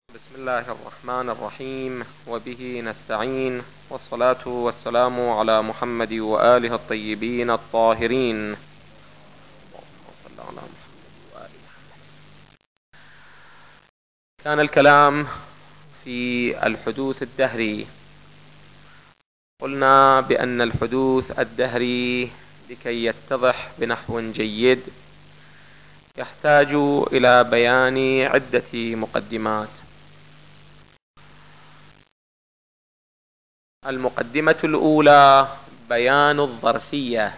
بسم الله الرحمن الرحيم، وبه نستعين، والصلاة والسلام على محمد وآله الطيبين الطاهرين. اللهم صل على محمد وآله. كان الكلام في الحدوث الدهري. قلنا بأن الحدوث الدهري لكي يتضح بنحو جيد يحتاج إلى بيان عدة مقدمات. المقدمة الأولى بيان الظرفية.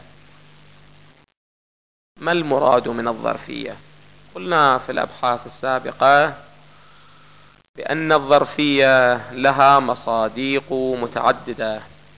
ما المراد من الظرفية؟ قلنا في الأبحاث السابقة بأن الظرفية لها مصادق متعددة.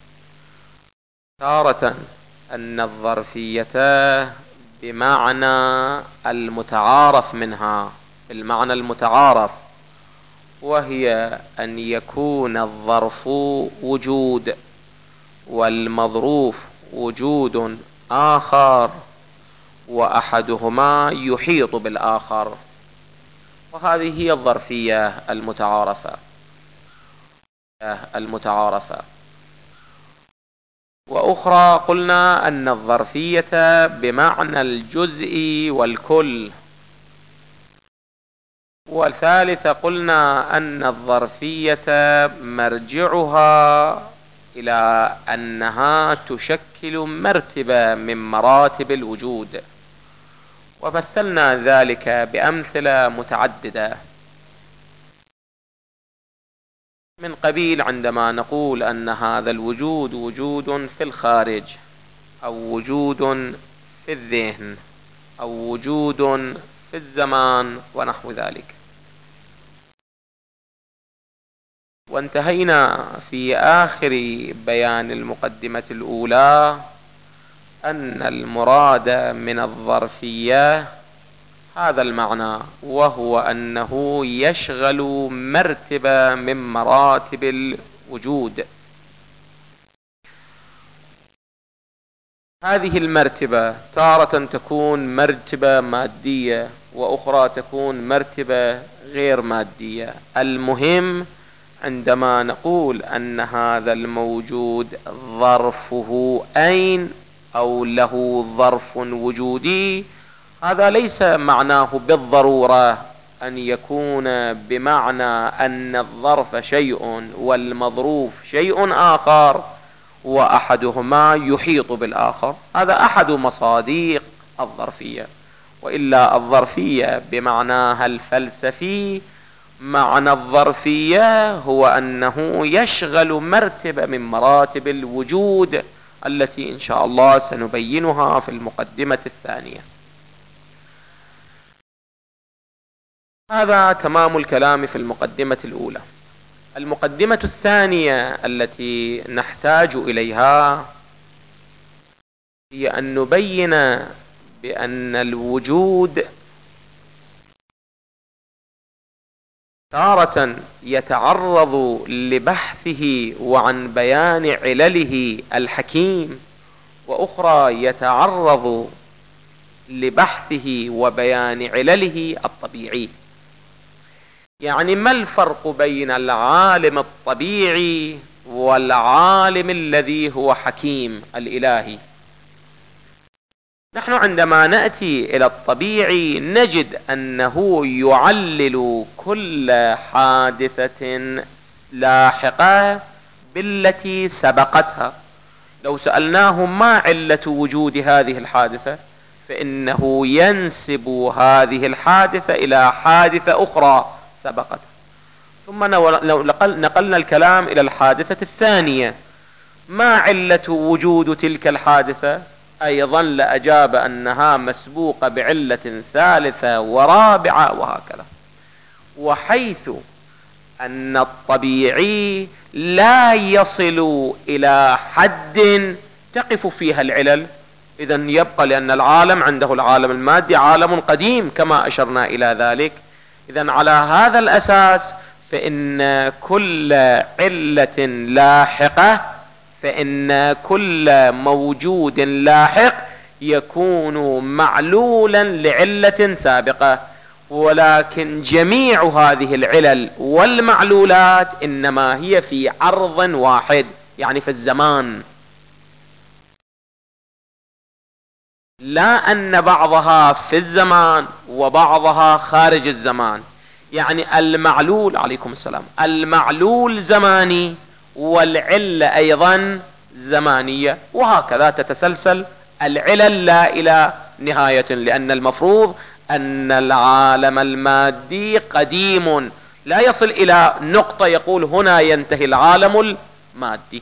تارة أن الظرفية بمعنى المتعارف منها، المعنى المتعارف، وهي أن يكون الظرف وجود والمظروف وجود آخر وأحدهما يحيط بالآخر، وهذه هي الظرفية المتعارفة. وأخرى قلنا أن الظرفية بمعنى الجزء والكل. والثالثة قلنا أن الظرفية مرجعها إلى أنها تشكل مرتبة من مراتب الوجود، ومثلنا ذلك بأمثلة متعددة، من قبيل عندما نقول أن هذا الوجود وجود في الخارج، أو وجود في الذهن، أو وجود في الزمان ونحو ذلك. وانتهينا في آخر بيان المقدمة الأولى أن المراد من الظرفية هذا المعنى، وهو أنه يشغل مرتبة من مراتب الوجود. هذه المرتبة تارة تكون مرتبة مادية، وأخرى تكون مرتبة غير مادية. المهم عندما نقول أن هذا الموجود ظرفه أين أو له ظرف وجودي، هذا ليس معناه بالضرورة أن يكون بمعنى أن الظرف شيء والمظروف شيء آخر وأحدهما يحيط بالآخر. هذا أحد مصادق الظرفية، وإلا الظرفية بمعناها الفلسفي، معنى الظرفية هو أنه يشغل مرتبة من مراتب الوجود التي إن شاء الله سنبينها في المقدمة الثانية. هذا تمام الكلام في المقدمة الأولى. المقدمة الثانية التي نحتاج إليها هي أن نبين بأن الوجود تارة يتعرض لبحثه وعن بيان علله الحكيم، وأخرى يتعرض لبحثه وبيان علله الطبيعي. يعني ما الفرق بين العالم الطبيعي والعالم الذي هو حكيم الإلهي؟ نحن عندما نأتي إلى الطبيعي نجد أنه يعلل كل حادثة لاحقة بالتي سبقتها. لو سألناه ما علة وجود هذه الحادثة، فإنه ينسب هذه الحادثة إلى حادثة أخرى سبقتها. ثم لو نقلنا الكلام إلى الحادثة الثانية، ما علة وجود تلك الحادثة؟ أيضا لأجاب أنها مسبوقة بعلة ثالثة ورابعة وهكذا. وحيث أن الطبيعي لا يصل إلى حد تقف فيها العلل، إذن يبقى، لأن العالم عنده العالم المادي عالم قديم كما أشرنا إلى ذلك. إذن على هذا الأساس فإن كل علة لاحقة، فإن كل موجود لاحق يكون معلولا لعلة سابقة، ولكن جميع هذه العلل والمعلولات إنما هي في عرض واحد، يعني في الزمان، لا أن بعضها في الزمان وبعضها خارج الزمان. يعني المعلول، عليكم السلام، المعلول زماني والعلة أيضا زمانية، وهكذا تتسلسل العلل لا إلى نهاية، لأن المفروض أن العالم المادي قديم لا يصل إلى نقطة يقول هنا ينتهي العالم المادي.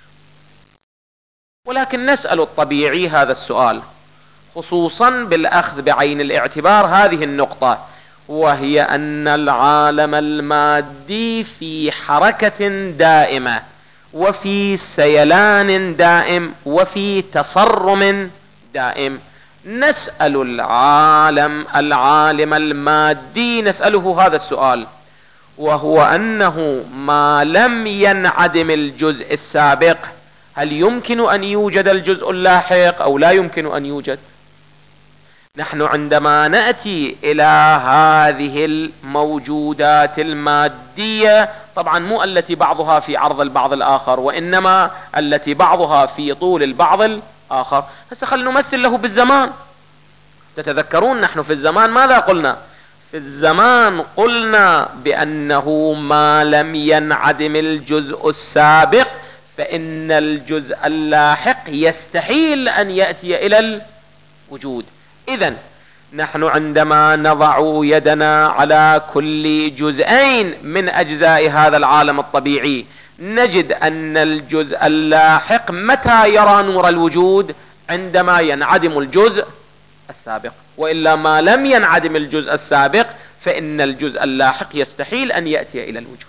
ولكن نسأل الطبيعي هذا السؤال، خصوصا بالأخذ بعين الاعتبار هذه النقطة، وهي أن العالم المادي في حركة دائمة وفي سيلان دائم وفي تصرم دائم. نسأل العالم المادي نسأله هذا السؤال، وهو أنه ما لم ينعدم الجزء السابق هل يمكن أن يوجد الجزء اللاحق أو لا يمكن أن يوجد؟ نحن عندما نأتي إلى هذه الموجودات المادية، طبعا مو التي بعضها في عرض البعض الآخر، وإنما التي بعضها في طول البعض الآخر. هسه خلينا نمثل له بالزمان. تتذكرون نحن في الزمان ماذا قلنا؟ في الزمان قلنا بأنه ما لم ينعدم الجزء السابق فإن الجزء اللاحق يستحيل أن يأتي إلى الوجود. إذن نحن عندما نضع يدنا على كل جزئين من أجزاء هذا العالم الطبيعي نجد أن الجزء اللاحق متى يرى نور الوجود؟ عندما ينعدم الجزء السابق، وإلا ما لم ينعدم الجزء السابق فإن الجزء اللاحق يستحيل أن يأتي إلى الوجود.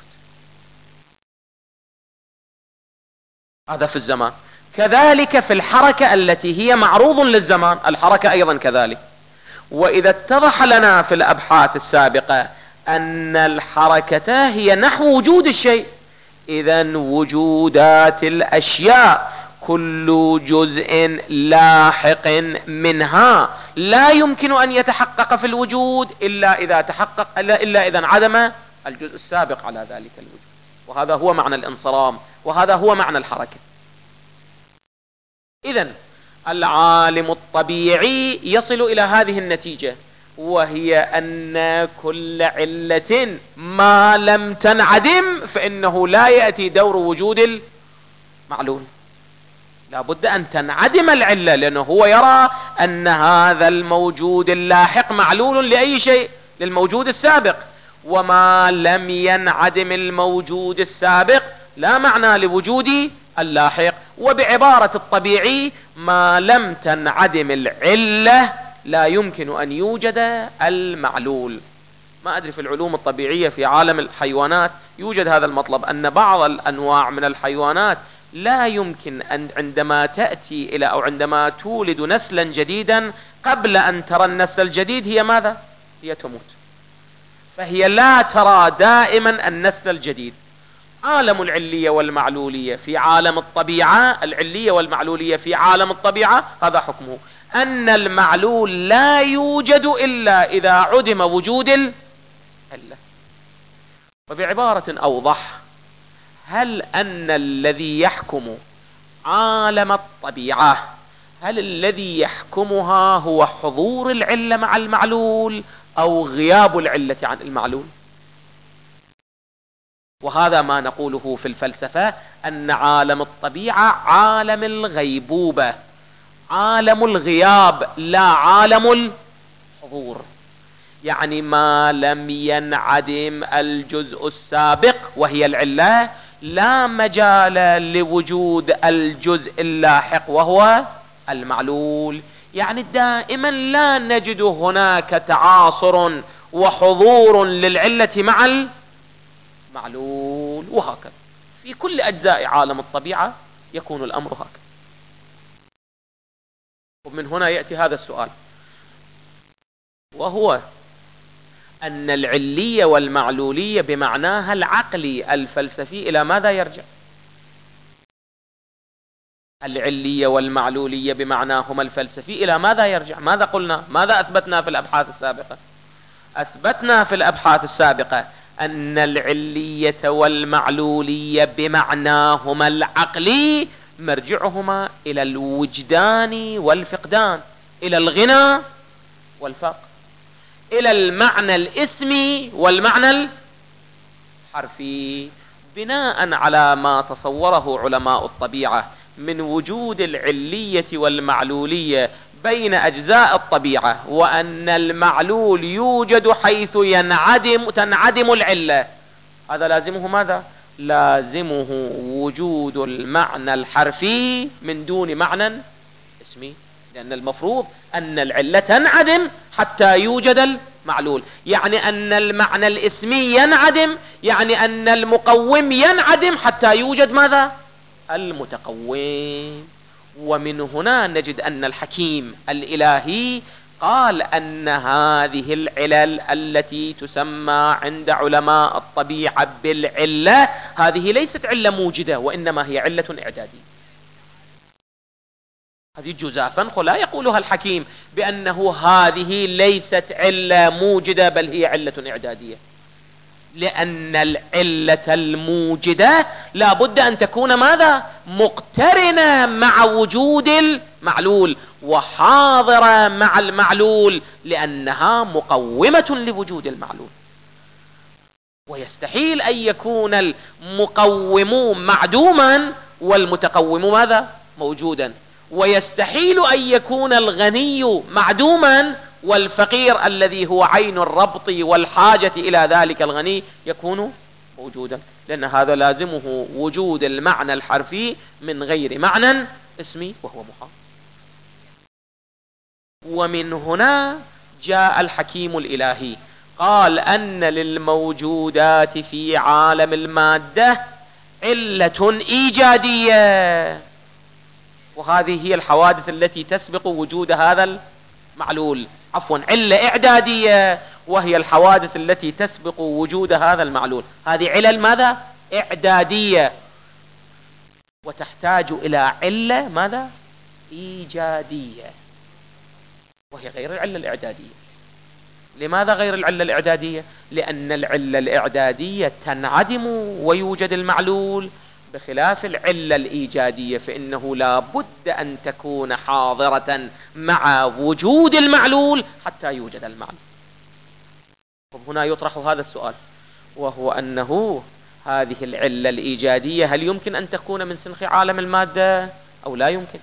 هذا في الزمان. كذلك في الحركة التي هي معروض للزمان، الحركة أيضا كذلك. وإذا اتضح لنا في الأبحاث السابقة أن الحركة هي نحو وجود الشيء، إذن وجودات الأشياء كل جزء لاحق منها لا يمكن أن يتحقق في الوجود إلا إذا تحقق، إلا إذا انعدم الجزء السابق على ذلك الوجود. وهذا هو معنى الانصرام، وهذا هو معنى الحركة. إذن العالم الطبيعي يصل إلى هذه النتيجة، وهي أن كل علة ما لم تنعدم فإنه لا يأتي دور وجود المعلول، لا بد أن تنعدم العلة، لأنه هو يرى أن هذا الموجود اللاحق معلول لأي شيء؟ للموجود السابق، وما لم ينعدم الموجود السابق لا معنى لوجود اللاحق. وبعبارة الطبيعي ما لم تنعدم العلة لا يمكن أن يوجد المعلول. ما أدري في العلوم الطبيعية في عالم الحيوانات يوجد هذا المطلب، أن بعض الأنواع من الحيوانات لا يمكن أن عندما تأتي إلى أو عندما تولد نسلا جديدا قبل أن ترى النسل الجديد هي ماذا؟ هي تموت، فهي لا ترى دائما النسل الجديد. عالم العلية والمعلولية في عالم الطبيعة، العلية والمعلولية في عالم الطبيعة هذا حكمه، أن المعلول لا يوجد إلا إذا عدم وجود العلة. وبعبارة أوضح، هل أن الذي يحكم عالم الطبيعة، هل الذي يحكمها هو حضور العلة مع المعلول أو غياب العلة عن المعلول؟ وهذا ما نقوله في الفلسفة، أن عالم الطبيعة عالم الغيبوبة، عالم الغياب، لا عالم الحضور. يعني ما لم ينعدم الجزء السابق وهي العلة لا مجال لوجود الجزء اللاحق وهو المعلول. يعني دائما لا نجد هناك تعاصر وحضور للعلة مع المعلول، وهكذا في كل أجزاء عالم الطبيعة يكون الأمر هكذا. ومن هنا يأتي هذا السؤال، وهو أن العلية والمعلولية بمعناها العقلي الفلسفي إلى ماذا يرجع؟ العلية والمعلولية بمعناهما الفلسفي إلى ماذا يرجع؟ ماذا قلنا؟ ماذا أثبتنا في الأبحاث السابقة؟ أثبتنا في الأبحاث السابقة أن العلية والمعلولية بمعناهما العقلي مرجعهما إلى الوجدان والفقدان، إلى الغنى والفقر، إلى المعنى الاسمي والمعنى الحرفي، بناء على ما تصوره علماء الطبيعة من وجود العلية والمعلولية بين أجزاء الطبيعة، وأن المعلول يوجد حيث تنعدم العلة. هذا لازمه ماذا؟ لازمه وجود المعنى الحرفي من دون معنى اسمي، لأن المفروض أن العلة تنعدم حتى يوجد المعلول، يعني أن المعنى الاسمي ينعدم، يعني أن المقوم ينعدم حتى يوجد ماذا؟ المتقوم. ومن هنا نجد أن الحكيم الإلهي قال أن هذه العلل التي تسمى عند علماء الطبيعة بالعلة، هذه ليست علة موجدة، وإنما هي علة إعدادية. هذه جزافا لا يقولها الحكيم بأنه هذه ليست علة موجدة بل هي علة إعدادية، لأن العلة الموجدة لا بد أن تكون ماذا؟ مقترنة مع وجود المعلول وحاضرة مع المعلول، لأنها مقومة لوجود المعلول. ويستحيل أن يكون المقوم معدوما والمتقوم ماذا؟ موجودا. ويستحيل أن يكون الغني معدوما والفقير الذي هو عين الربط والحاجة إلى ذلك الغني يكون موجودا، لأن هذا لازمه وجود المعنى الحرفي من غير معنى اسمي وهو محال. ومن هنا جاء الحكيم الإلهي قال أن للموجودات في عالم المادة علة إيجادية، وهذه هي الحوادث التي تسبق وجود هذا المعلول، عفوا علة إعدادية وهي الحوادث التي تسبق وجود هذا المعلول. هذه علل ماذا؟ إعدادية، وتحتاج إلى علة ماذا؟ إيجادية، وهي غير العلة الإعدادية. لماذا غير العلة الإعدادية؟ لأن العلة الإعدادية تنعدم ويوجد المعلول، بخلاف العلة الإيجادية فإنه لا بد أن تكون حاضرة مع وجود المعلول حتى يوجد المعلول. هنا يطرح هذا السؤال، وهو أنه هذه العلة الإيجادية هل يمكن أن تكون من سنخ عالم المادة أو لا يمكن؟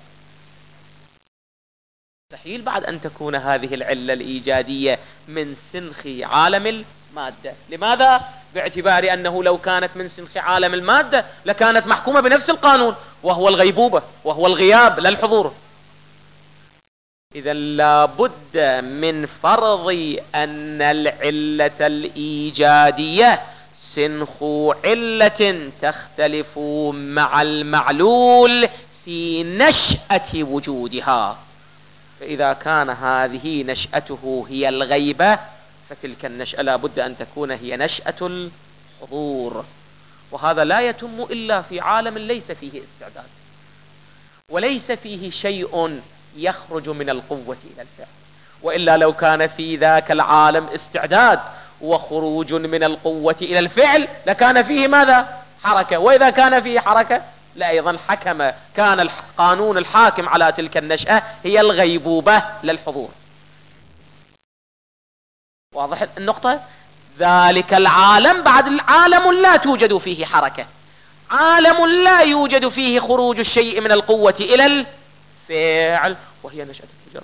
مستحيل بعد أن تكون هذه العلة الإيجادية من سنخ عالم المادة. لماذا؟ باعتبار أنه لو كانت من سنخ عالم المادة لكانت محكومة بنفس القانون، وهو الغيبوبة وهو الغياب لا الحضور. إذا لا بد من فرض أن العلة الإيجادية سنخ علة تختلف مع المعلول في نشأة وجودها. فإذا كان هذه نشأته هي الغيبة فتلك النشأة لا بد أن تكون هي نشأة الحضور، وهذا لا يتم إلا في عالم ليس فيه استعداد، وليس فيه شيء يخرج من القوة إلى الفعل. وإلا لو كان في ذاك العالم استعداد وخروج من القوة إلى الفعل لكان فيه ماذا؟ حركة. وإذا كان فيه حركة لا أيضا حكم، كان القانون الحاكم على تلك النشأة هي الغيبوبة للحضور. واضح النقطة؟ ذلك العالم بعد العالم لا توجد فيه حركة، عالم لا يوجد فيه خروج الشيء من القوة إلى الفعل، وهي نشأة التجرد.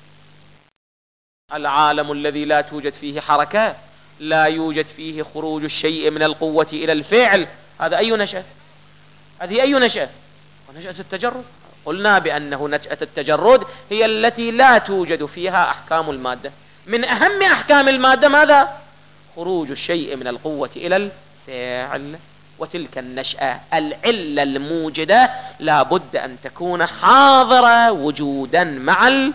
العالم الذي لا توجد فيه حركة، لا يوجد فيه خروج الشيء من القوة إلى الفعل، هذا أي نشأة؟ هذه أي نشأة؟ نشأة التجرد. قلنا بأنه نشأة التجرد هي التي لا توجد فيها أحكام المادة. من أهم أحكام المادة ماذا؟ خروج الشيء من القوة إلى الفعل. وتلك النشأة العلة الموجدة لا بد أن تكون حاضرة وجودا مع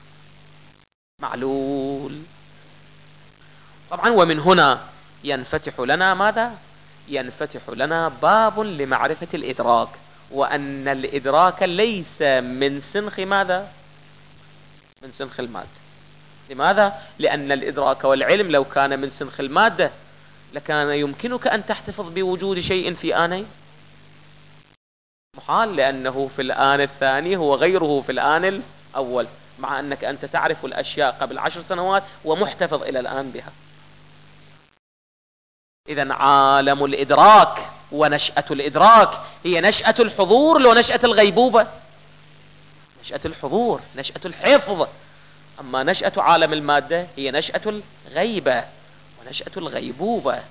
المعلول. طبعا ومن هنا ينفتح لنا ماذا؟ ينفتح لنا باب لمعرفة الإدراك، وأن الإدراك ليس من سنخ ماذا؟ من سنخ المادة، لماذا؟ لأن الإدراك والعلم لو كان من سنخ المادة لكان يمكنك أن تحتفظ بوجود شيء في آنين؟ محال، لأنه في الآن الثاني هو غيره في الآن الأول، مع أنك أنت تعرف الأشياء قبل 10 سنوات ومحتفظ إلى الآن بها. إذن عالم الإدراك ونشأة الإدراك هي نشأة الحضور لو نشأة الغيبوبة؟ نشأة الحضور، نشأة الحفظ. أما نشأة عالم المادة هي نشأة الغيبة ونشأة الغيبوبة.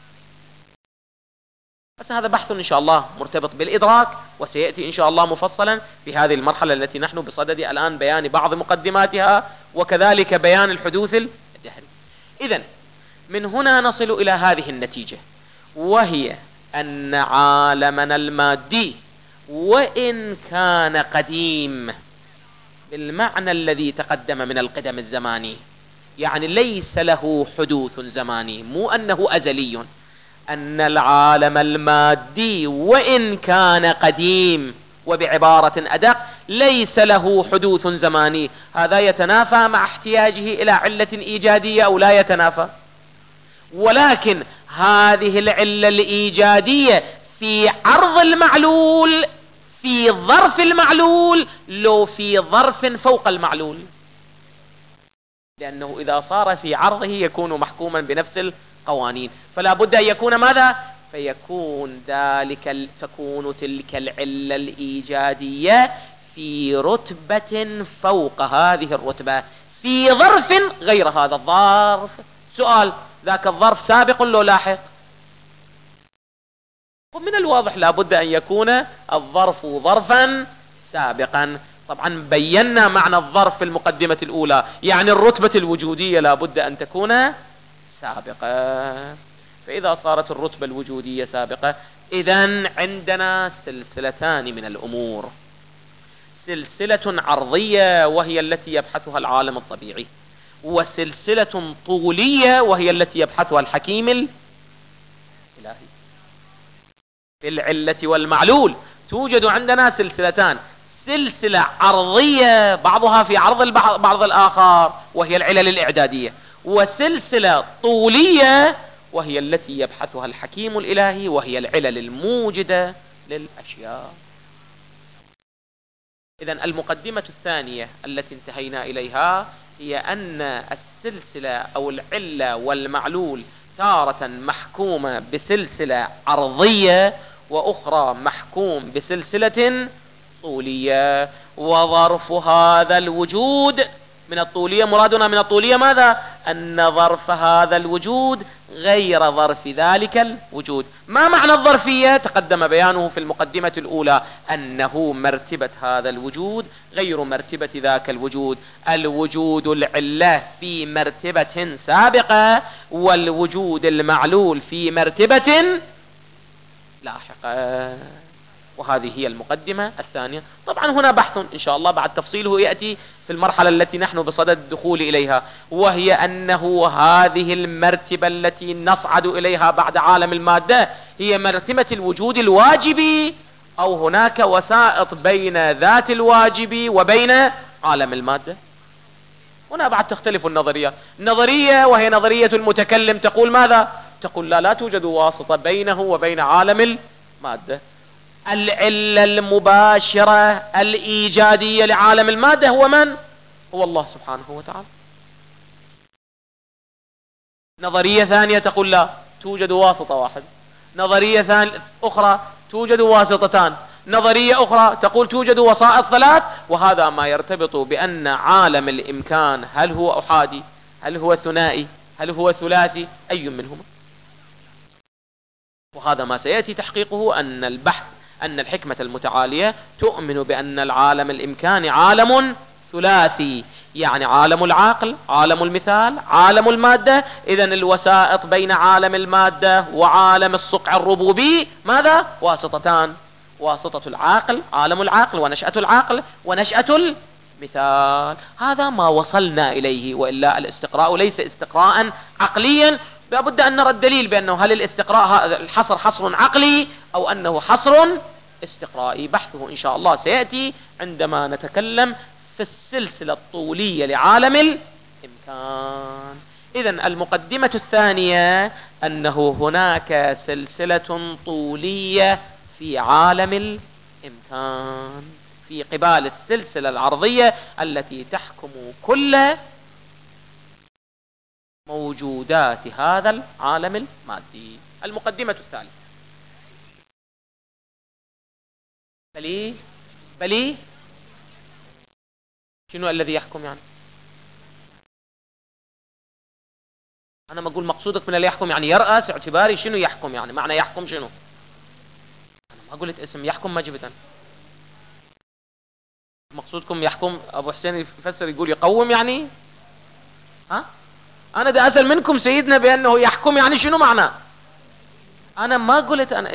بس هذا بحث إن شاء الله مرتبط بالإدراك، وسيأتي إن شاء الله مفصلا في هذه المرحلة التي نحن بصدد الآن بيان بعض مقدماتها، وكذلك بيان الحدوث الدهري. إذن من هنا نصل إلى هذه النتيجة، وهي أن عالمنا المادي وإن كان قديم بالمعنى الذي تقدم من القدم الزماني، يعني ليس له حدوث زماني، مو أنه أزلي، أن العالم المادي وإن كان قديم وبعبارة أدق ليس له حدوث زماني. هذا يتنافى مع احتياجه إلى علة إيجادية أو لا يتنافى؟ ولكن هذه العلة الإيجادية في عرض المعلول، في ظرف المعلول، لو في ظرف فوق المعلول، لأنه إذا صار في عرضه يكون محكوما بنفس القوانين، فلا بد أن يكون ماذا؟ تكون تلك العلة الإيجادية في رتبة فوق هذه الرتبة، في ظرف غير هذا الظرف. سؤال: ذاك الظرف سابق لو لاحق؟ ومن الواضح لا بد أن يكون الظرف ظرفا سابقا. طبعا بينا معنى الظرف في المقدمة الأولى، يعني الرتبة الوجودية لا بد أن تكون سابقة. فإذا صارت الرتبة الوجودية سابقة، إذن عندنا سلسلتان من الأمور: سلسلة عرضية وهي التي يبحثها العالم الطبيعي، وسلسلة طولية وهي التي يبحثها الحكيم الإلهي. في العلة والمعلول توجد عندنا سلسلتان: سلسلة عرضية بعضها في عرض بعض الآخر وهي العلل الإعدادية، وسلسلة طولية وهي التي يبحثها الحكيم الإلهي وهي العلل الموجدة للأشياء. إذن المقدمة الثانية التي انتهينا إليها هي أن السلسلة أو العلة والمعلول تارة محكومة بسلسلة عرضية، وأخرى محكوم بسلسلة طولية. وظرف هذا الوجود من الطولية، مرادنا من الطولية ماذا؟ أن ظرف هذا الوجود غير ظرف ذلك الوجود. ما معنى الظرفية؟ تقدم بيانه في المقدمة الأولى، أنه مرتبة هذا الوجود غير مرتبة ذاك الوجود. الوجود العلة في مرتبة سابقة، والوجود المعلول في مرتبة لاحقة. وهذه هي المقدمة الثانية. طبعا هنا بحث إن شاء الله بعد تفصيله يأتي في المرحلة التي نحن بصدد الدخول إليها، وهي أنه هذه المرتبة التي نصعد إليها بعد عالم المادة هي مرتبة الوجود الواجبي، أو هناك وسائط بين ذات الواجب وبين عالم المادة. هنا بعد تختلف النظرية. نظرية وهي نظرية المتكلم تقول ماذا؟ تقول لا توجد واسطة بينه وبين عالم المادة. العلة المباشرة الإيجادية لعالم المادة هو من؟ هو الله سبحانه وتعالى. نظرية ثانية تقول لا توجد واسطة واحد. نظرية أخرى توجد واسطتان. نظرية أخرى تقول توجد وسائط ثلاث. وهذا ما يرتبط بأن عالم الإمكان هل هو أحادي، هل هو ثنائي، هل هو ثلاثي، أي منهما. وهذا ما سيأتي تحقيقه، أن البحث أن الحكمة المتعالية تؤمن بأن العالم الإمكاني عالم ثلاثي، يعني عالم العقل، عالم المثال، عالم المادة. إذن الوسائط بين عالم المادة وعالم الصقع الربوبي ماذا؟ واسطتان: واسطة العقل، عالم العقل ونشأة العقل ونشأة المثال. هذا ما وصلنا إليه، وإلا الاستقراء ليس استقراء عقليا. لابد أن نرى الدليل بأنه هل الاستقراء الحصر حصر عقلي أو أنه حصر استقرائي. بحثه إن شاء الله سيأتي عندما نتكلم في السلسلة الطولية لعالم الإمكان. إذن المقدمة الثانية أنه هناك سلسلة طولية في عالم الإمكان في قبال السلسلة العرضية التي تحكم كل موجودات هذا العالم المادي. المقدمة الثالثة. بلي شنو الذي يحكم؟ يعني أنا ما أقول مقصودك من اللي يحكم يعني يرأس اعتباري شنو يحكم؟ يعني معنى يحكم شنو؟ أنا ما قلت اسم يحكم ما جبت أنا. مقصودكم يحكم أبو حسين يفسر يقول يقوم يعني؟ ها؟ أنا دا أسأل منكم سيدنا بأنه يحكم يعني شنو معناه؟ أنا ما قلت أنا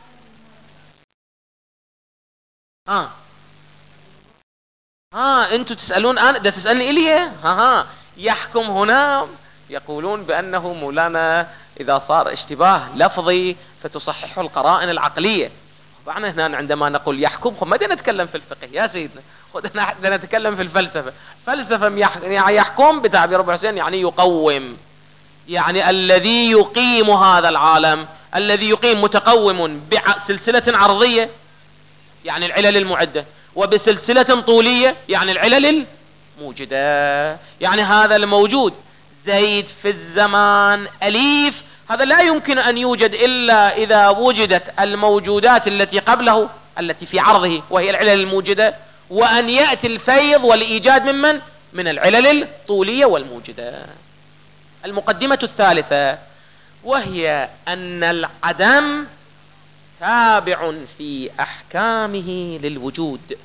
أنتوا تسألون أنا دا تسألني إلي؟ يحكم هنا يقولون بأنه مولانا إذا صار اشتباه لفظي فتصححه القرائن العقلية. طبعا هنا عندما نقول يحكم ما بدنا نتكلم في الفقه يا سيدنا، بدنا نتكلم في الفلسفة. فلسفة يحكم بتعبير أبو حسين يعني يقوم، يعني الذي يقيم هذا العالم، الذي يقيم متقوم بسلسلة عرضية يعني العلل المعدة، وبسلسلة طولية يعني العلل الموجدة. يعني هذا الموجود زيد في الزمان أليف، هذا لا يمكن أن يوجد إلا إذا وجدت الموجودات التي قبله التي في عرضه وهي العلل الموجدة، وأن يأتي الفيض والإيجاد من العلل الطولية والموجدة. المقدمة الثالثة وهي أن العدم تابع في أحكامه للوجود،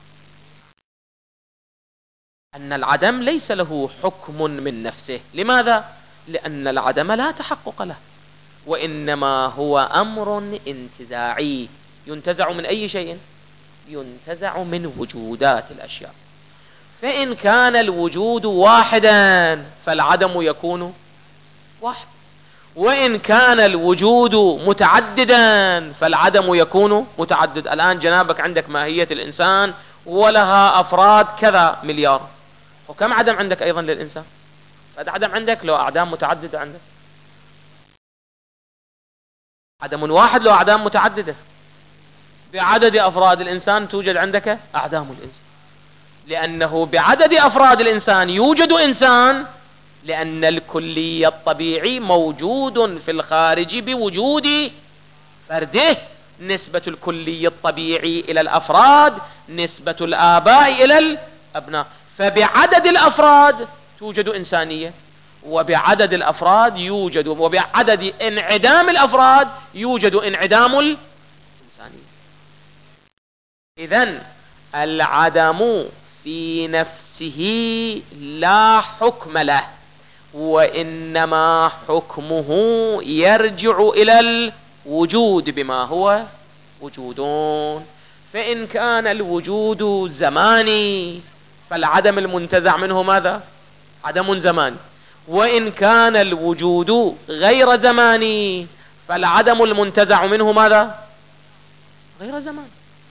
أن العدم ليس له حكم من نفسه. لماذا؟ لأن العدم لا تحقق له، وإنما هو أمر انتزاعي. ينتزع من أي شيء؟ ينتزع من وجودات الأشياء. فإن كان الوجود واحدا فالعدم يكون واحد، وإن كان الوجود متعددا فالعدم يكون متعدد. الآن جنابك عندك ماهية الإنسان ولها أفراد كذا مليار، وكم عدم عندك أيضا للإنسان؟ هذا عدم عندك لو أعدام متعددة عندك، عدم واحد لو أعدام متعددة. بعدد أفراد الإنسان توجد عندك أعدام الإنسان، لأنه بعدد أفراد الإنسان يوجد إنسان، لأن الكلي الطبيعي موجود في الخارج بوجود فرده. نسبة الكلي الطبيعي إلى الأفراد نسبة الآباء إلى الأبناء، فبعدد الأفراد توجد إنسانية، وبعدد الأفراد يوجد، وبعدد انعدام الأفراد يوجد انعدام الإنسانية. إذن العدم في نفسه لا حكم له، وإنما حكمه يرجع إلى الوجود بما هو وجودون. فإن كان الوجود زماني فالعدم المنتزع منه ماذا؟ عدم زماني. وإن كان الوجود غير زماني فالعدم المنتزع منه ماذا؟ غير زماني.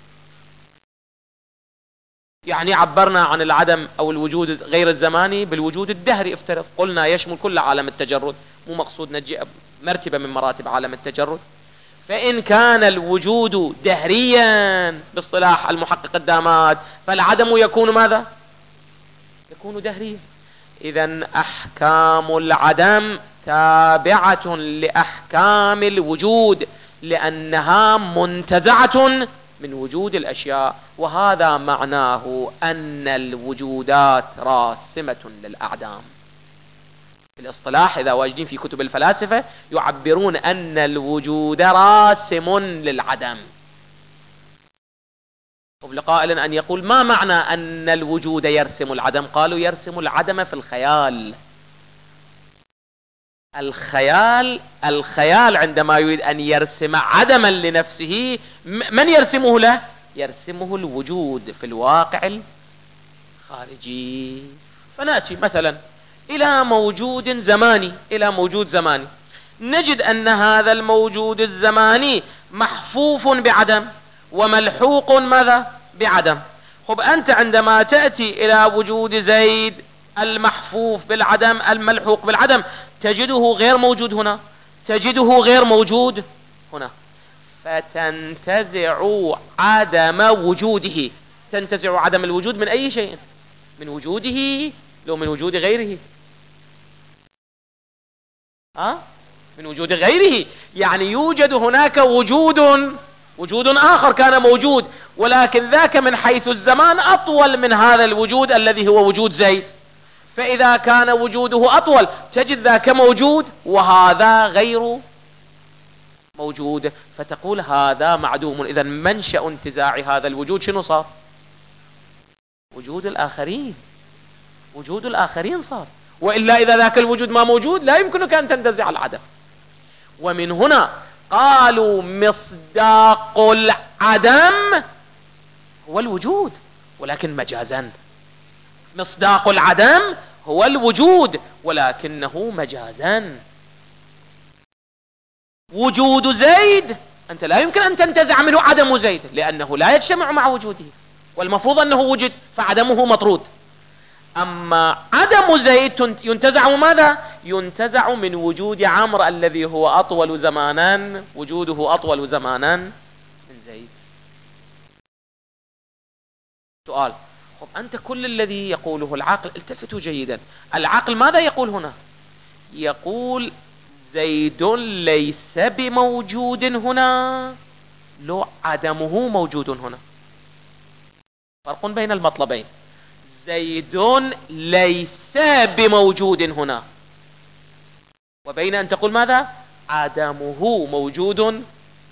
يعني عبرنا عن العدم أو الوجود غير الزماني بالوجود الدهري افترض، قلنا يشمل كل عالم التجرد، مو مقصود نجي مرتبة من مراتب عالم التجرد. فإن كان الوجود دهريا باصطلاح المحقق الدامات فالعدم يكون ماذا؟ يكون دهريا. إذن أحكام العدم تابعة لأحكام الوجود لأنها منتزعة من وجود الأشياء، وهذا معناه أن الوجودات راسمة للأعدام. في الاصطلاح إذا واجدين في كتب الفلاسفة يعبرون أن الوجود راسم للعدم. لقائل أن يقول ما معنى أن الوجود يرسم العدم؟ قالوا يرسم العدم في الخيال. الخيال عندما يريد أن يرسم عدما لنفسه من يرسمه له؟ يرسمه الوجود في الواقع الخارجي. فنأتي مثلا إلى موجود زماني، نجد أن هذا الموجود الزماني محفوف بعدم وملحوق ماذا؟ بعدم. خب أنت عندما تأتي إلى وجود زيد المحفوف بالعدم الملحوق بالعدم تجده غير موجود هنا، تجده غير موجود هنا، فتنتزع عدم وجوده. تنتزع عدم الوجود من أي شيء؟ من وجوده لو من وجود غيره؟ من وجود غيره، يعني يوجد هناك وجود آخر كان موجود، ولكن ذاك من حيث الزمان أطول من هذا الوجود الذي هو وجود زيد. فإذا كان وجوده أطول تجد ذاك موجود وهذا غير موجود، فتقول هذا معدوم. إذا منشأ انتزاع هذا الوجود شنو صار؟ وجود الآخرين، وجود الآخرين صار، وإلا إذا ذاك الوجود ما موجود لا يمكنك أن تنتزع العدم. ومن هنا قالوا مصداق العدم هو الوجود، ولكن مجازا. مصداق العدم هو الوجود ولكنه مجازا. وجود زيد أنت لا يمكن أن تنتزع منه عدم زيد، لأنه لا يجتمع مع وجوده، والمفروض أنه وجد فعدمه مطرود. أما عدم زيد ينتزع ماذا؟ ينتزع من وجود عمرو الذي هو أطول زمانا، وجوده أطول زمانا من زيد. سؤال: خب أنت كل الذي يقوله العقل، التفتوا جيدا، العقل ماذا يقول هنا؟ يقول زيد ليس بموجود هنا، لو عدمه موجود هنا. فرق بين المطلبين. زيد ليس بموجود هنا، وبين أن تقول ماذا؟ عدمه موجود هنا.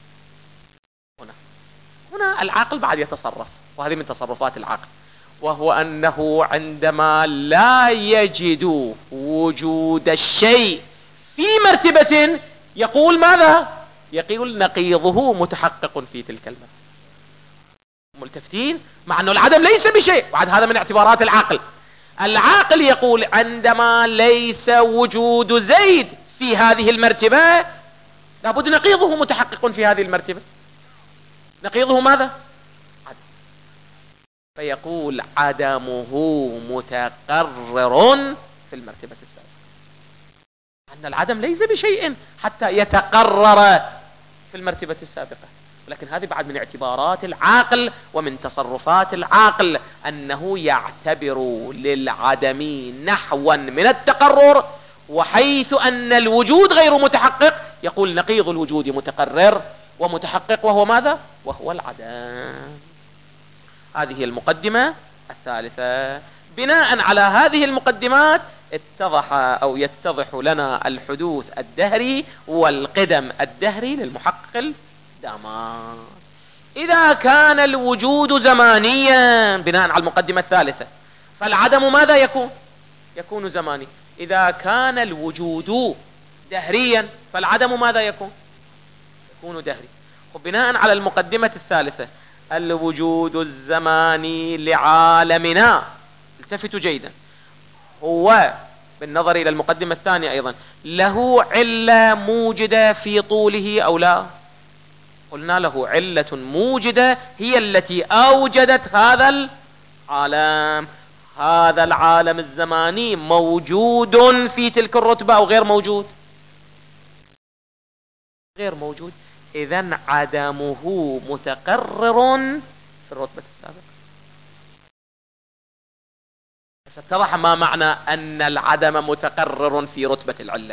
هنا العقل بعد يتصرف، وهذه من تصرفات العقل، وهو أنه عندما لا يجد وجود الشيء في مرتبة يقول ماذا؟ يقول نقيضه متحقق في تلك المرتبة. ملتفتين؟ مع أنه العدم ليس بشيء، بعد هذا من اعتبارات العقل. العقل يقول عندما ليس وجود زيد في هذه المرتبة لابد نقيضه متحقق في هذه المرتبة. نقيضه ماذا؟ عدم. فيقول عدمه متقرر في المرتبة السابقة. أن العدم ليس بشيء حتى يتقرر في المرتبة السابقة، ولكن هذه بعد من اعتبارات العقل ومن تصرفات العقل، أنه يعتبر للعدم نحوا من التقرر، وحيث أن الوجود غير متحقق يقول نقيض الوجود متقرر ومتحقق، وهو ماذا؟ وهو العدم. هذه المقدمة الثالثة. بناء على هذه المقدمات اتضح أو يتضح لنا الحدوث الدهري والقدم الدهري للمحقق الدامان. إذا كان الوجود زمانيا بناء على المقدمة الثالثة، فالعدم ماذا يكون؟ يكون زماني. إذا كان الوجود دهريا فالعدم ماذا يكون؟ يكون دهري. وبناء على المقدمة الثالثة، الوجود الزماني لعالمنا، التفتوا جيدا، هو بالنظر إلى المقدمة الثانية أيضا له علة موجدة في طوله أو لا؟ قلنا له علة موجدة هي التي أوجدت هذا العالم. هذا العالم الزماني موجود في تلك الرتبة أو غير موجود؟ غير موجود. إذن عدمه متقرر في الرتبة السابقة. اتضح ما معنى أن العدم متقرر في رتبة العلة.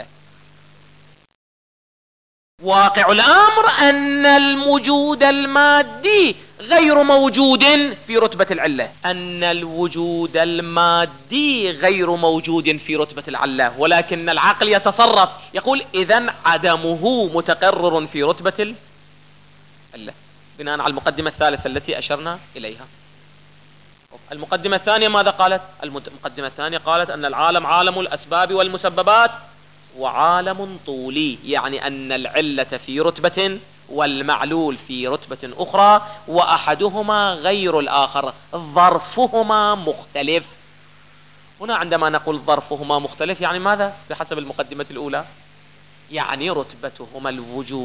واقع الأمر أن الوجود المادي غير موجود في رتبة العلة، أن الوجود المادي غير موجود في رتبة العلة، ولكن العقل يتصرف يقول إذن عدمه متقرر في رتبة العلة، بناء على المقدمة الثالثة التي أشرنا إليها. المقدمة الثانية ماذا قالت؟ المقدمة الثانية قالت أن العالم عالم الأسباب والمسببات وعالم طولي، يعني أن العلة في رتبة والمعلول في رتبة أخرى، وأحدهما غير الآخر، ظرفهما مختلف. هنا عندما نقول ظرفهما مختلف يعني ماذا؟ بحسب المقدمة الأولى يعني رتبتهما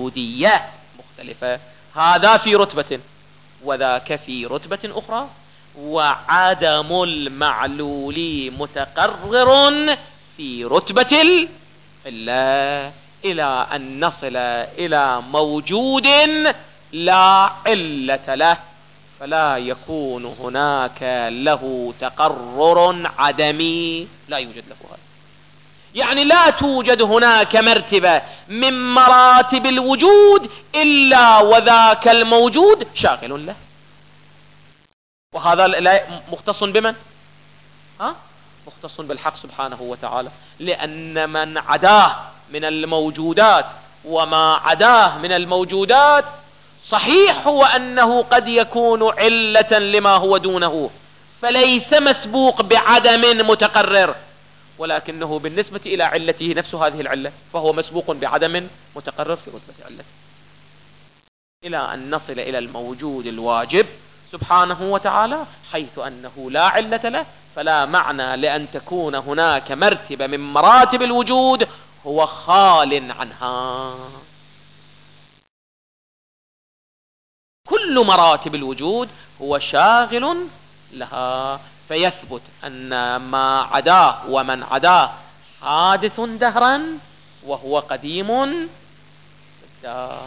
الوجودية مختلفة، هذا في رتبة وذاك في رتبة أخرى. وعدم المعلول متقرر في رتبة العلة، إلى أن نصل إلى موجود لا علة له، فلا يكون هناك له تقرر عدمي، لا يوجد له هذا. يعني لا توجد هناك مرتبة من مراتب الوجود إلا وذاك الموجود شاغل له. وهذا مختص بمن؟ مختص بالحق سبحانه وتعالى، لأن من عداه من الموجودات وما عداه من الموجودات صحيح هو أنه قد يكون علة لما هو دونه، فليس مسبوق بعدم متقرر، ولكنه بالنسبة إلى علته نفس هذه العلة فهو مسبوق بعدم متقرر في رتبة علته، إلى أن نصل إلى الموجود الواجب سبحانه وتعالى، حيث أنه لا علة له، فلا معنى لأن تكون هناك مرتبة من مراتب الوجود هو خال عنها. كل مراتب الوجود هو شاغل لها، فيثبت أن ما عداه ومن عداه حادث دهرا وهو قديم الدهر.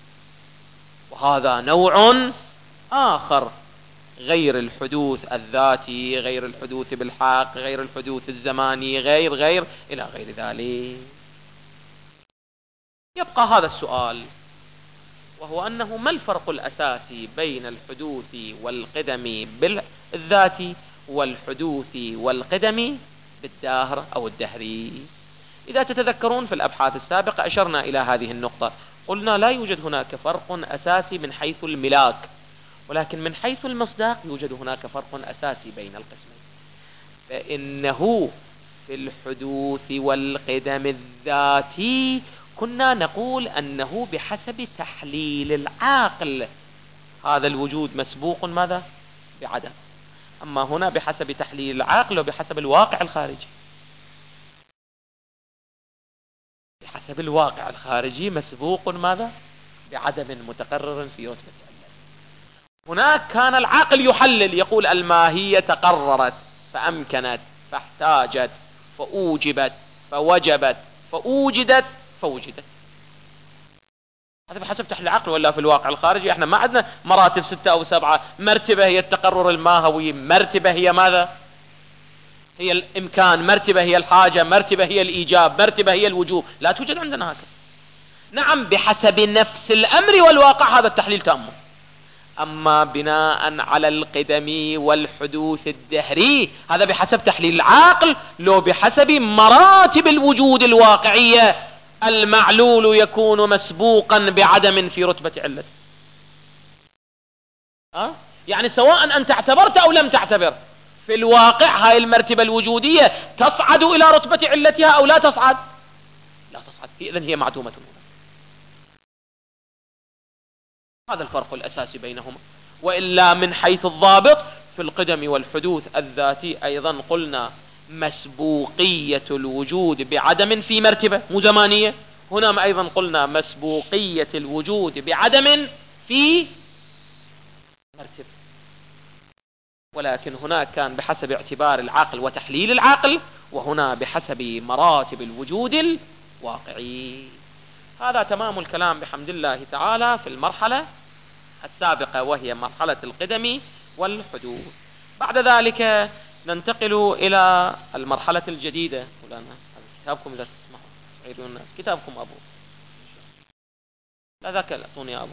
وهذا نوع آخر غير الحدوث الذاتي، غير الحدوث بالحق، غير الحدوث الزماني، غير إلى غير ذلك. يبقى هذا السؤال، وهو أنه ما الفرق الأساسي بين الحدوث والقدم بالذاتي والحدوث والقدم بالدهر أو الدهري؟ إذا تتذكرون في الأبحاث السابقة أشرنا إلى هذه النقطة، قلنا لا يوجد هناك فرق أساسي من حيث الملاك، ولكن من حيث المصداق يوجد هناك فرق أساسي بين القسمين. فإنه في الحدوث والقدم الذاتي كنا نقول أنه بحسب تحليل العقل هذا الوجود مسبوق ماذا؟ بعدم. أما هنا بحسب تحليل العقل وبحسب الواقع الخارجي، بحسب الواقع الخارجي مسبوق ماذا؟ بعدم متقرر في رتبة الله. هناك كان العقل يحلل، يقول الماهية تقررت فأمكنت فاحتاجت فأوجبت فوجبت فأوجدت فوجدت. هذا بحسب تحليل العقل، ولا في الواقع الخارجي احنا ما عندنا مراتب 6 أو 7. مرتبة هي التقرر الماهوي، مرتبة هي ماذا؟ هي الإمكان، مرتبة هي الحاجة، مرتبة هي الإيجاب، مرتبة هي الوجوب. لا توجد عندنا هكذا. نعم بحسب نفس الأمر والواقع هذا التحليل تأمل. أما بناء على القدم والحدوث الدهري هذا بحسب تحليل العقل، لو بحسب مراتب الوجود الواقعية المعلول يكون مسبوقا بعدم في رتبة علة. يعني سواء أنت اعتبرت أو لم تعتبر، في الواقع هاي المرتبة الوجودية تصعد إلى رتبة علتها أو لا تصعد؟ لا تصعد، إذن هي معدومة هنا. هذا الفرق الأساسي بينهما. وإلا من حيث الضابط في القدم والحدوث الذاتي أيضا قلنا مسبوقية الوجود بعدم في مرتبة مو زمانية، هنا أيضا قلنا مسبوقية الوجود بعدم في مرتبة، ولكن هناك كان بحسب اعتبار العقل وتحليل العقل، وهنا بحسب مراتب الوجود الواقعي. هذا تمام الكلام بحمد الله تعالى في المرحلة السابقة، وهي مرحلة القدم والحدوث. بعد ذلك ننتقل إلى المرحلة الجديدة. مولانا كتابكم إذا تسمعون عيدوا الناس كتابكم أبو، لا ذاك أعطوني أبو.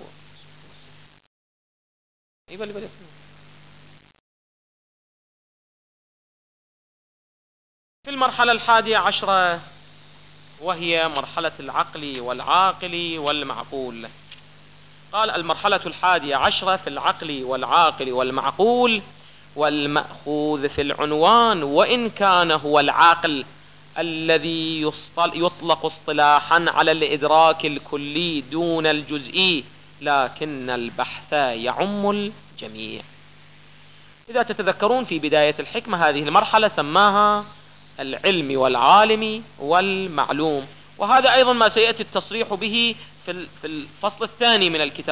في المرحلة 11 وهي مرحلة العقل والعاقل والمعقول. قال المرحلة 11 في العقل والعاقل والمعقول، والمأخوذ في العنوان وإن كان هو العقل الذي يطلق اصطلاحا على الإدراك الكلي دون الجزئي، لكن البحث يعم الجميع. إذا تتذكرون في بداية الحكمة هذه المرحلة سماها العلم والعالم والمعلوم، وهذا أيضا ما سيأتي التصريح به في الفصل الثاني من الكتاب،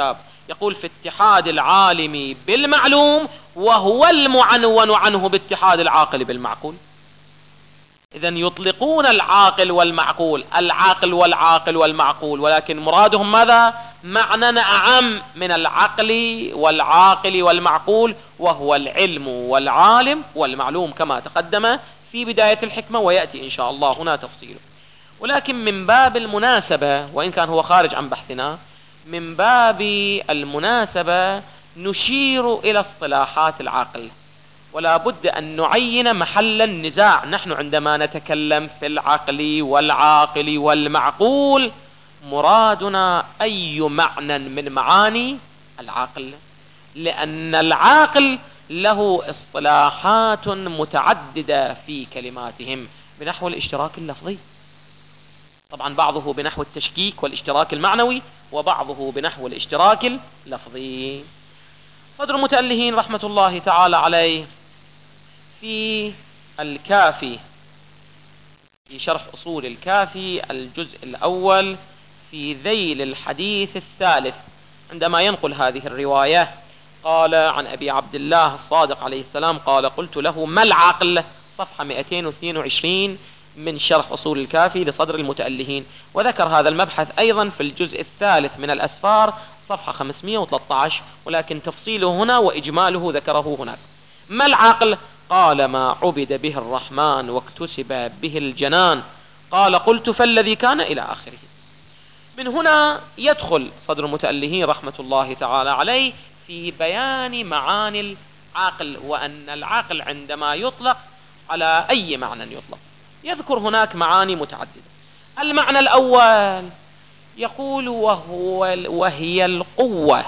يقول في اتحاد العالم بالمعلوم وهو المعنون عنه باتحاد العاقل بالمعقول. إذن يطلقون العاقل والمعقول، العاقل والعاقل والمعقول، ولكن مرادهم ماذا؟ معنى أعم من العقل والعاقل والمعقول، وهو العلم والعالم والمعلوم كما تقدم في بداية الحكمة، ويأتي إن شاء الله هنا تفصيله. ولكن من باب المناسبة، وإن كان هو خارج عن بحثنا، من باب المناسبة نشير إلى اصطلاحات العقل، ولا بد أن نعين محل النزاع. نحن عندما نتكلم في العقل والعاقل والمعقول مرادنا أي معنى من معاني العقل، لأن العاقل له اصطلاحات متعددة في كلماتهم بنحو الاشتراك اللفظي، طبعا بعضه بنحو التشكيك والاشتراك المعنوي، وبعضه بنحو الاشتراك اللفظي. صدر المتألهين رحمة الله تعالى عليه في الكافي، في شرح أصول الكافي الجزء الأول في ذيل الحديث الثالث، عندما ينقل هذه الرواية قال عن أبي عبد الله الصادق عليه السلام قال: قلت له: ما العقل؟ صفحة 222 من شرح أصول الكافي لصدر المتألهين. وذكر هذا المبحث أيضا في الجزء الثالث من الأسفار صفحة 513، ولكن تفصيله هنا وإجماله ذكره هناك. ما العقل؟ قال: ما عبد به الرحمن واكتسب به الجنان. قال: قلت: فالذي كان، إلى آخره. من هنا يدخل صدر المتألهين رحمة الله تعالى عليه في بيان معاني العقل، وأن العقل عندما يطلق على أي معنى يطلق. يذكر هناك معاني متعددة. المعنى الأول يقول: وهي القوة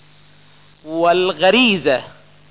والغريزة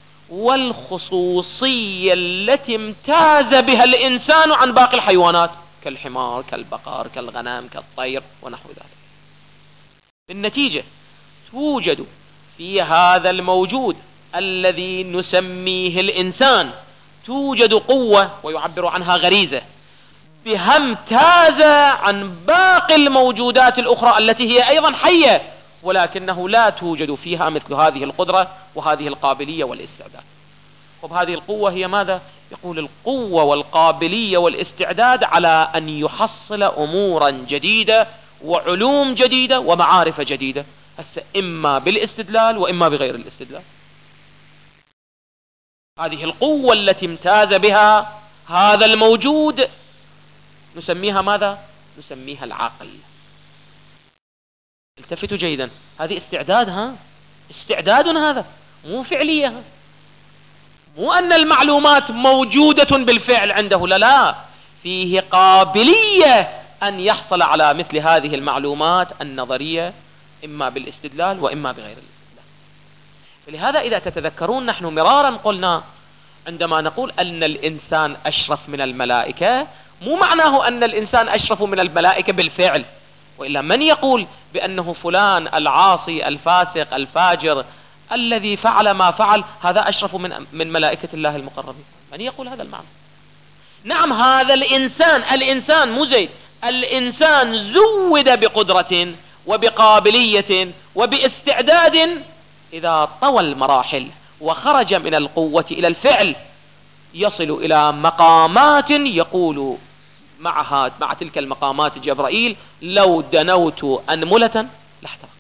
والخصوصية التي امتاز بها الإنسان عن باقي الحيوانات كالحمار كالبقر كالغنم كالطير ونحو ذلك. بالنتيجة توجد في هذا الموجود الذي نسميه الإنسان توجد قوة ويعبر عنها غريزة بها امتاز عن باقي الموجودات الأخرى التي هي أيضا حية، ولكنه لا توجد فيها مثل هذه القدرة وهذه القابلية والاستعداد. وبهذه القوة هي ماذا؟ يقول: القوة والقابلية والاستعداد على أن يحصل أمورا جديدة وعلوم جديدة ومعارف جديدة، إما بالاستدلال وإما بغير الاستدلال. هذه القوة التي امتاز بها هذا الموجود نسميها ماذا؟ نسميها العقل. التفتوا جيدا، هذه استعداد، استعداد، هذا مو فعلية، مو أن المعلومات موجودة بالفعل عنده، لا، فيه قابلية أن يحصل على مثل هذه المعلومات النظرية إما بالاستدلال وإما بغير الاستدلال. فلهذا إذا تتذكرون نحن مرارا قلنا عندما نقول أن الإنسان أشرف من الملائكة، مو معناه أن الإنسان أشرف من الملائكة بالفعل، وإلا من يقول بأنه فلان العاصي الفاسق الفاجر الذي فعل ما فعل هذا أشرف من ملائكة الله المقربين؟ من يقول هذا المعنى؟ نعم، هذا الإنسان مو زيد، الإنسان زود بقدرة وبقابلية وباستعداد إذا طوى المراحل وخرج من القوة إلى الفعل يصل إلى مقامات يقول مع تلك المقامات جبرائيل: لو دنوت أنملة لاحترقت.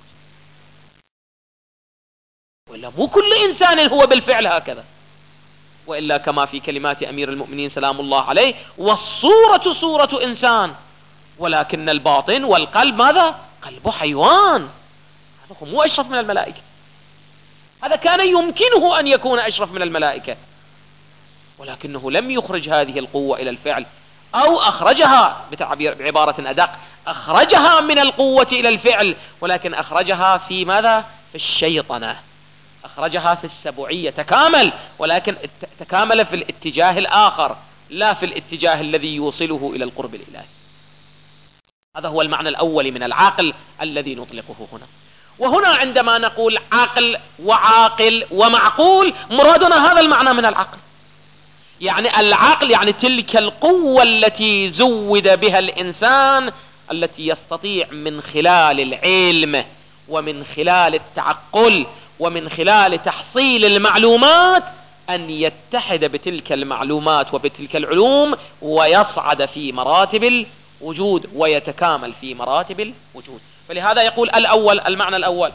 وإلا مو كل إنسان هو بالفعل هكذا، وإلا كما في كلمات أمير المؤمنين سلام الله عليه: والصورة صورة إنسان ولكن الباطن والقلب ماذا؟ قلب حيوان. هذا هو مو أشرف من الملائكة، هذا كان يمكنه أن يكون أشرف من الملائكة، ولكنه لم يخرج هذه القوة إلى الفعل، أو أخرجها بعبارة أدق، أخرجها من القوة إلى الفعل، ولكن أخرجها في ماذا؟ في الشيطنة، أخرجها في السبوعية، تكامل، ولكن تكامل في الاتجاه الآخر لا في الاتجاه الذي يوصله إلى القرب الإلهي. هذا هو المعنى الأول من العقل الذي نطلقه هنا. وهنا عندما نقول عقل وعاقل ومعقول مرادنا هذا المعنى من العقل، يعني العقل يعني تلك القوة التي زود بها الإنسان التي يستطيع من خلال العلم ومن خلال التعقل ومن خلال تحصيل المعلومات أن يتحد بتلك المعلومات وبتلك العلوم ويصعد في مراتب الوجود ويتكامل في مراتب الوجود. فلهذا يقول الأول، المعنى الأول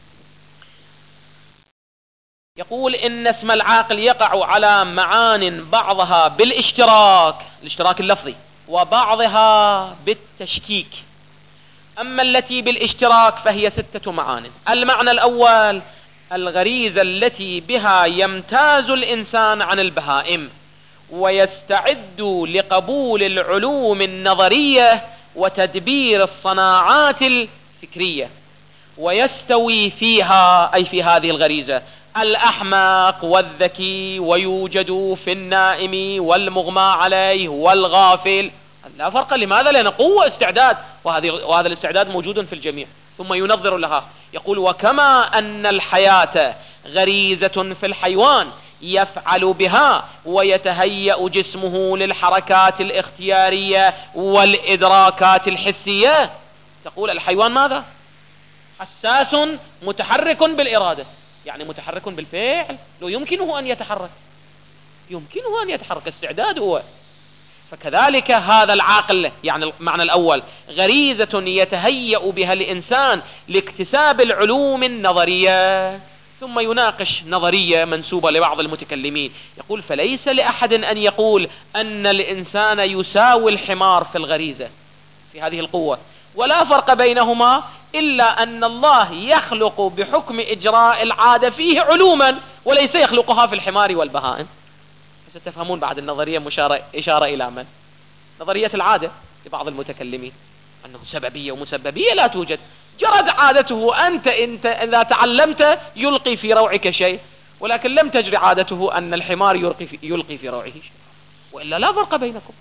يقول إن اسم العاقل يقع على معان بعضها بالاشتراك، الاشتراك اللفظي، وبعضها بالتشكيك. أما التي بالاشتراك فهي 6 معان. المعنى الأول الغريزة التي بها يمتاز الإنسان عن البهائم ويستعد لقبول العلوم النظرية وتدبير الصناعات الفكرية، ويستوي فيها أي في هذه الغريزة الأحمق والذكي، ويوجد في النائم والمغمى عليه والغافل. لا فرق. لماذا؟ لأن قوة استعداد، وهذا الاستعداد موجود في الجميع. ثم ينظر لها يقول وكما أن الحياة غريزة في الحيوان يفعل بها ويتهيأ جسمه للحركات الاختيارية والإدراكات الحسية. تقول الحيوان ماذا؟ حساس متحرك بالإرادة، يعني متحرك بالفعل، لو يمكنه أن يتحرك، يمكنه أن يتحرك، استعداد هو. فكذلك هذا العقل، يعني المعنى الأول غريزة يتهيأ بها الإنسان لاكتساب العلوم النظرية. ثم يناقش نظرية منسوبة لبعض المتكلمين، يقول فليس لأحد أن يقول أن الإنسان يساوي الحمار في الغريزة في هذه القوة، ولا فرق بينهما إلا أن الله يخلق بحكم إجراء العادة فيه علوما وليس يخلقها في الحمار والبهائم. ستفهمون بعد النظرية إشارة إلى من؟ نظرية العادة لبعض المتكلمين، أنه سببية ومسببية لا توجد، جرد عادته. أنت إذا تعلمت يلقي في روعك شيء، ولكن لم تجري عادته أن الحمار يلقي في روعه شيء، وإلا لا فرق بينكم.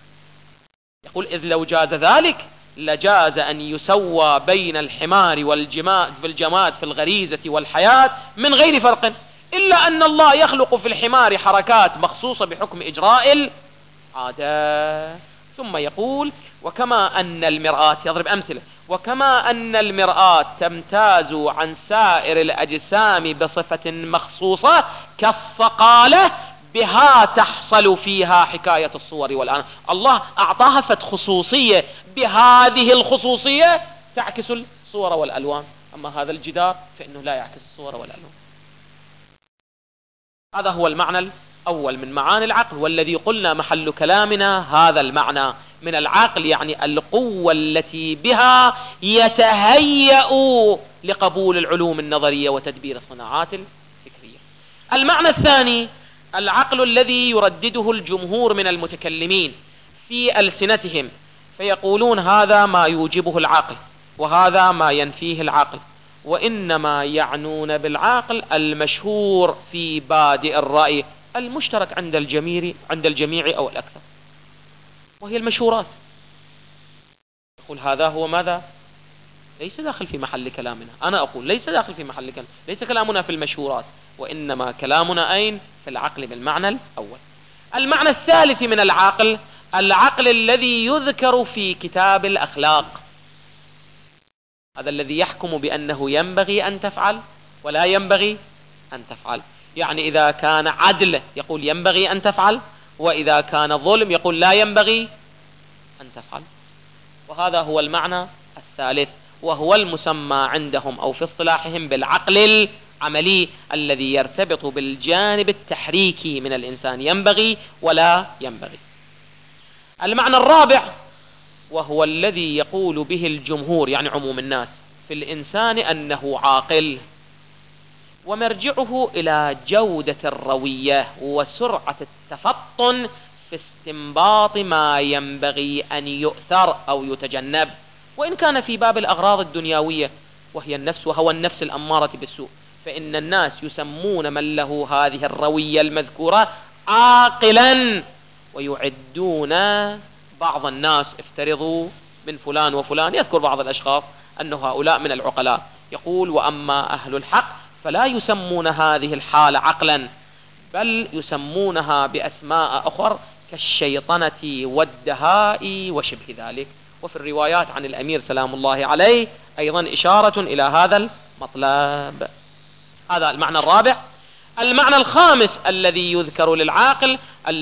يقول إذ لو جاز ذلك لجاز أن يسوى بين الحمار والجماد في الغريزة والحياة من غير فرق، إلا أن الله يخلق في الحمار حركات مخصوصة بحكم إجراء العادة. ثم يقول وكما أن المرآة، يضرب أمثلة، وكما أن المرآة تمتاز عن سائر الأجسام بصفة مخصوصة كالصقالة بها تحصل فيها حكاية الصور والألوان. الله أعطاها خصوصية، بهذه الخصوصية تعكس الصور والألوان. أما هذا الجدار فإنه لا يعكس الصور والألوان. هذا هو المعنى الأول من معاني العقل، والذي قلنا محل كلامنا هذا المعنى من العقل، يعني القوة التي بها يتهيأ لقبول العلوم النظرية وتدبير الصناعات الفكرية. المعنى الثاني العقل الذي يردده الجمهور من المتكلمين في ألسنتهم، فيقولون هذا ما يوجبه العقل وهذا ما ينفيه العقل، وإنما يعنون بالعقل المشهور في بادئ الرأي المشترك عند الجميع أو الأكثر، وهي المشهورات. يقول هذا هو ماذا؟ ليس داخل في محل كلامنا. أنا أقول ليس داخل في محل كلامنا، ليس كلامنا في المشهورات، وإنما كلامنا أين؟ في العقل بالمعنى الأول. المعنى الثالث من العقل العقل الذي يذكر في كتاب الأخلاق، هذا الذي يحكم بأنه ينبغي أن تفعل ولا ينبغي أن تفعل. يعني إذا كان عدل يقول ينبغي أن تفعل، وإذا كان ظلم يقول لا ينبغي أن تفعل. وهذا هو المعنى الثالث، وهو المسمى عندهم أو في اصطلاحهم بالعقل العملي الذي يرتبط بالجانب التحريكي من الإنسان، ينبغي ولا ينبغي. المعنى الرابع وهو الذي يقول به الجمهور، يعني عموم الناس، في الإنسان أنه عاقل، ومرجعه إلى جودة الروية وسرعة التفطن في استنباط ما ينبغي أن يؤثر أو يتجنب، وإن كان في باب الأغراض الدنيوية وهي النفس وهوى النفس الأمارة بالسوء، فإن الناس يسمون من له هذه الروية المذكورة عاقلا، ويعدون بعض الناس، افترضوا من فلان وفلان، يذكر بعض الأشخاص أن هؤلاء من العقلاء. يقول وأما أهل الحق فلا يسمون هذه الحالة عقلا، بل يسمونها بأسماء أخرى كالشيطنة والدهاء وشبه ذلك. وفي الروايات عن الأمير سلام الله عليه أيضا إشارة إلى هذا المطلب. هذا المعنى الرابع. المعنى الخامس الذي يذكر للعاقل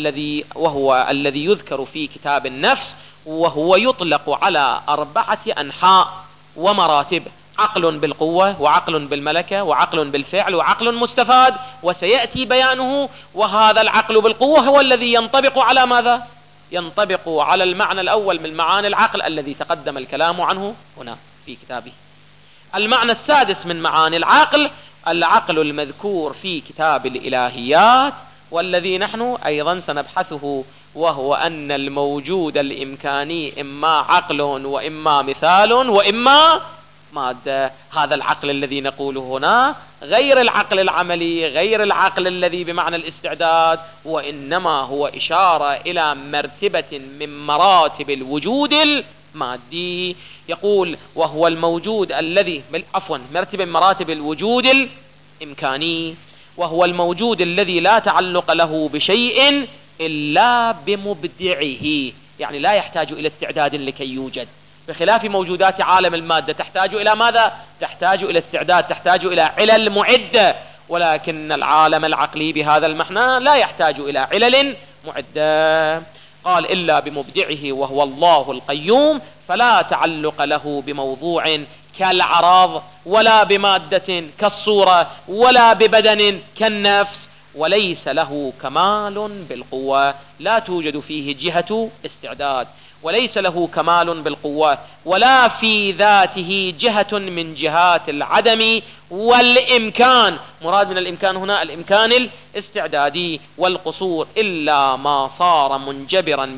وهو الذي يذكر في كتاب النفس، وهو يطلق على 4 أنحاء ومراتب: عقل بالقوة، وعقل بالملكة، وعقل بالفعل، وعقل مستفاد، وسيأتي بيانه. وهذا العقل بالقوة هو الذي ينطبق على ماذا؟ ينطبق على المعنى الأول من معاني العقل الذي تقدم الكلام عنه هنا في كتابه. المعنى السادس من معاني العقل العقل المذكور في كتاب الإلهيات، والذي نحن أيضا سنبحثه، وهو أن الموجود الإمكاني إما عقل وإما مثال وإما مادة. هذا العقل الذي نقوله هنا غير العقل العملي، غير العقل الذي بمعنى الاستعداد، وإنما هو إشارة إلى مرتبة من مراتب الوجود المادي. يقول وهو الموجود الذي مرتبة من مراتب الوجود الإمكاني، وهو الموجود الذي لا تعلق له بشيء إلا بمبدعه، يعني لا يحتاج إلى استعداد لكي يوجد، بخلاف موجودات عالم المادة تحتاج إلى ماذا؟ تحتاج إلى استعداد، تحتاج إلى علل معدة، ولكن العالم العقلي بهذا المعنى لا يحتاج إلى علل معدة. قال إلا بمبدعه وهو الله القيوم، فلا تعلق له بموضوع كالعراض، ولا بمادة كالصورة، ولا ببدن كالنفس، وليس له كمال بالقوة، لا توجد فيه جهة استعداد، وليس له كمال بالقوة، ولا في ذاته جهة من جهات العدم والإمكان. مراد من الإمكان هنا الإمكان الاستعدادي والقصور، إلا ما صار منجبرا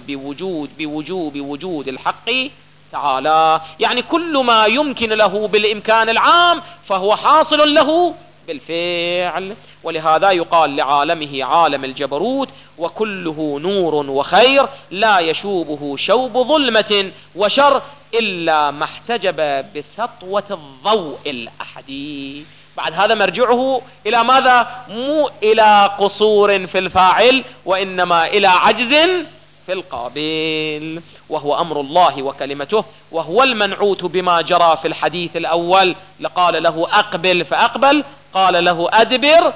بوجوب وجود الحق تعالى، يعني كل ما يمكن له بالإمكان العام فهو حاصل له بالفعل. ولهذا يقال لعالمه عالم الجبروت: وكله نور وخير، لا يشوبه شوب ظلمة وشر إلا ما احتجب بسطوة الضوء الأحدي. بعد هذا مرجعه إلى ماذا؟ مو إلى قصور في الفاعل، وإنما إلى عجز في القابل، وهو أمر الله وكلمته، وهو المنعوت بما جرى في الحديث الأول. لقال له أقبل فأقبل، قال له أدبر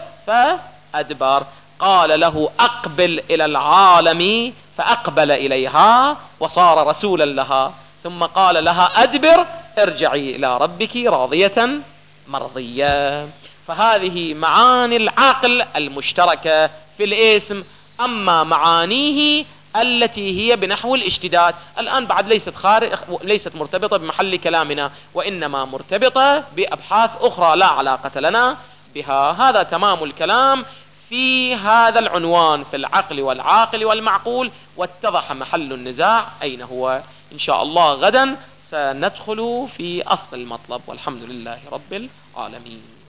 فأدبر، قال له أقبل إلى العالم فأقبل إليها وصار رسولا لها، ثم قال لها أدبر ارجعي إلى ربك راضية مرضية. فهذه معاني العقل المشتركة في الاسم. أما معانيه التي هي بنحو الاشتداد الآن بعد ليست مرتبطة بمحل كلامنا، وإنما مرتبطة بأبحاث أخرى لا علاقة لنا بها. هذا تمام الكلام في هذا العنوان في العقل والعاقل والمعقول، واتضح محل النزاع أين هو. إن شاء الله غدا سندخل في أصل المطلب، والحمد لله رب العالمين.